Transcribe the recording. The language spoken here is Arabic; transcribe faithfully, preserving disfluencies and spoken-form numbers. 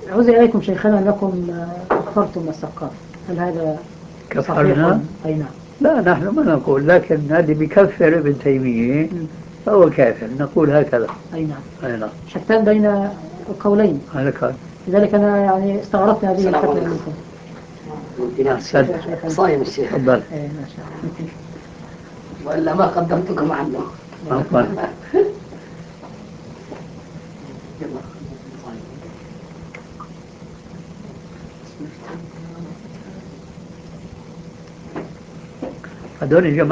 عوزي إليكم شيخنا أنكم كفرتم السقاف، هل هذا صحيح؟ كفرنا؟ أي نعم. لا، نحن ما نقول، لكن الذي بكفر ابن تيمية مم. فهو كافر، نقول هكذا. أي نعم. أي نعم. شتان بين القولين. هذا كان. لذلك أنا يعني استغربت هذه السلام الفتوى عليكم. منكم. أحسن. صايم الشيخ. تفضل. إيه ما شاء الله. وإلا ما قدمتكم عنه. عفوا. هذول الجماعة